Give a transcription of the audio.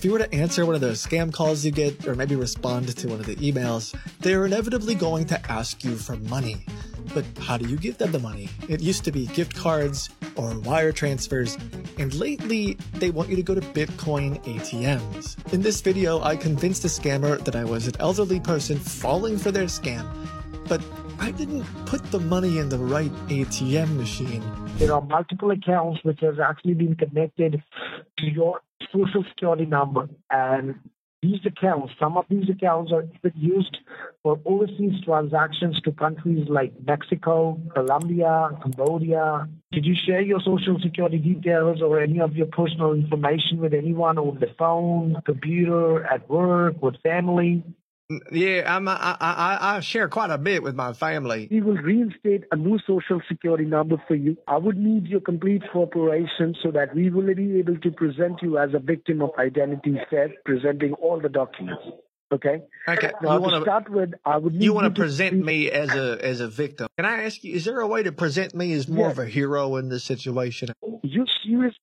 you were to answer one of those scam calls you get, or maybe respond to one of the emails, they're inevitably going to ask you for money. But how do you give them the money? It used to be gift cards or wire transfers, and lately they want you to go to Bitcoin ATMs. In this video, I convinced a scammer that I was an elderly person falling for their scam, but I didn't put the money in the right ATM machine. There are multiple accounts which has actually been connected to your social security number. And these accounts, some of these accounts are even used for overseas transactions to countries like Mexico, Colombia, Cambodia. Did you share your social security details or any of your personal information with anyone over the phone, computer, at work, with family? Yeah, I share quite a bit with my family. We will reinstate a new social security number for you. I would need your complete cooperation so that we will be able to present you as a victim of identity theft, presenting all the documents. Okay. Okay. Now, to start with, I would need you want to present me as a victim. Can I ask you, is there a way to present me as more of a hero in this situation? You seriously